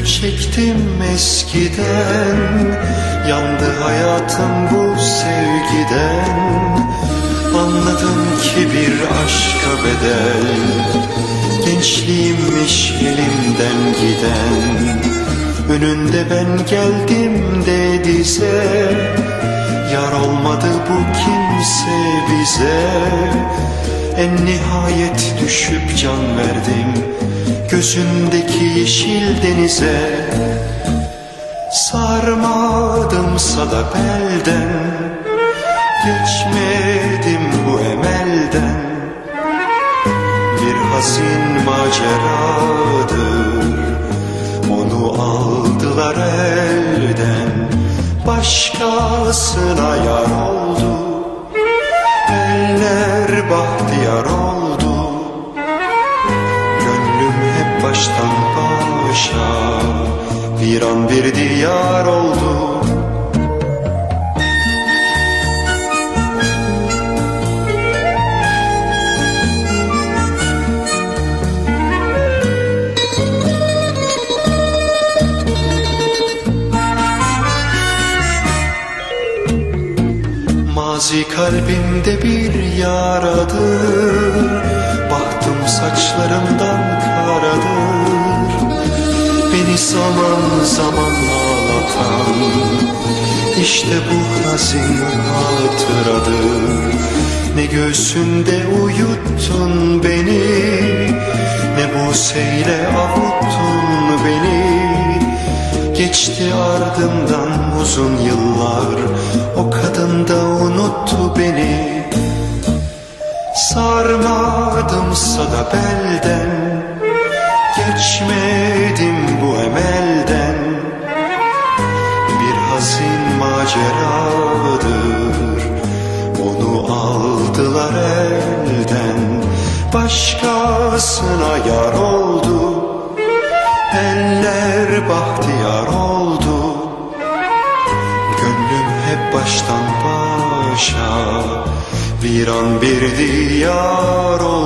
çektim eskiden, yandı hayatım bu sevgiden. Anladım ki bir aşka bedel, gençliğimmiş elimden giden. Önünde ben geldim de dize, yar olmadı bu kimse bize. En nihayet düşüp can verdim gözündeki yeşil denize. Sarmadımsa da belden, geçmedim bu emelden. Bir hazin maceradır, onu aldılar elden. Başkasına yar oldu, eller bahtiyar oldu. Gönlüm hep baştan başa, viran bir diyar oldu. Mazi kalbimde bir yaradır, bahtım saçlarımdan karadır. Beni zaman zaman ağlatan işte bu hazin hatıradır. Ne göğsünde uyuttun beni, ne buseyle avuttun beni. Geçti ardından uzun yıllar, o kadın da unuttu beni. Sarmadımsa da belden, geçmedim bu emelden. Bir hazin maceradır, onu aldılar elden. Başkasına yar oldu, eller bahtiyar oldu. Gönlüm hep baştan başa, viran bir diyar oldu.